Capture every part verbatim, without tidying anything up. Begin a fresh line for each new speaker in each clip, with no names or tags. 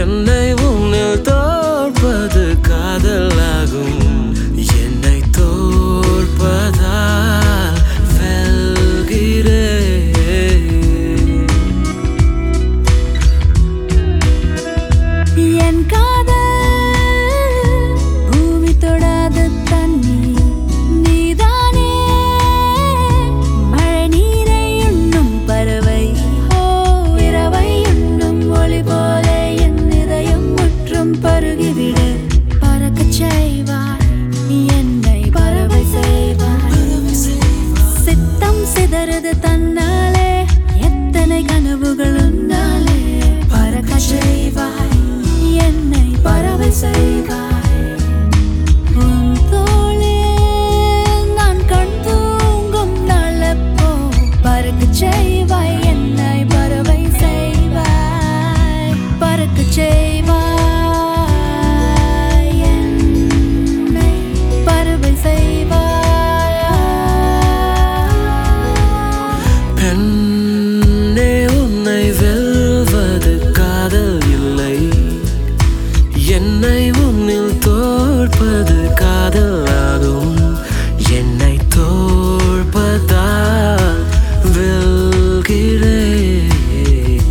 என்னை உன்னில் தோற்பது காதலாகும். என்னை தோற்பதால் வெல்கிறேன்.
என் காதல் பூமி தொடாத தண்ணீர் நீதானே. மழை நீரை உண்ணும் பறவை, ஓ இரவை உண்ணும் ஒளி போல என் இதயம் முற்றும் பருகிவிடு. பறக்கச் செய்வாய் என்னை பறவை செய்வாய். சித்தம் சிதறுது தன்னாலே, எத்தனை கனவுகள் உன்னாலே. பறக்கச் செய்வாய் என்னை பறவை செய்வாய். உன் தோளில் நான் கண் தூங்கும் நாளப்போ பறக்கச் செய்வாய் என்னை பறவை செய்வாய். பறக்கச் செய்வாய் என்னை பறவை செய்வாய்.
பெண்ணே, உன்னை வெல்வது காதல் இல்லை. என்னை உன்னில் தோற்பது காதலாகும். என்னை தோற்பதால் வெல்கிறேன்.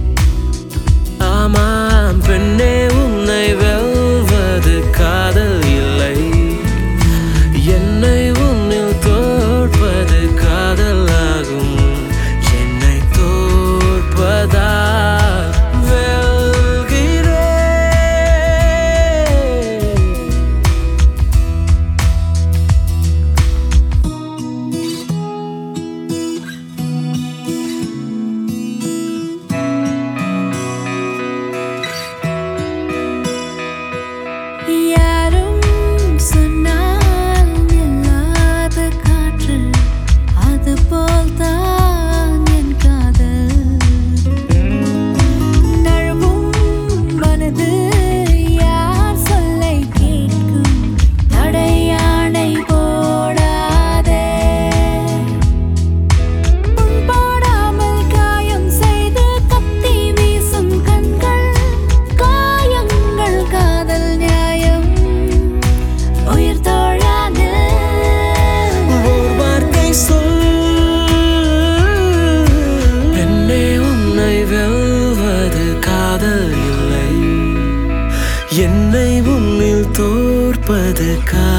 ஆமாம் பெண்ணே, உன்னை வெல்வது காதல் இல்லை. என்னை உன்னில் தோற்பது காதலாகும். என்னை தோற்பதால் வெல்கிறேன்.
யாரும் சொன்னால் இல்லாத காற்று, அதுபோல்தான் என் காதல். நழுவும் மனது யார் சொல்லை கேட்கும். தடையானை போடாதே. உன் போடாமல் காயம் செய்து கத்தி வீசும் கண்கள். காயங்கள் காதல் நியாயம் உயிர் தோழாது.
ஓர் வார்த்தை சொல். பெண்ணே, உன்னை வெல்வது காதல் இல்லை. என்னை உன்னில் தோற்பது காதல்.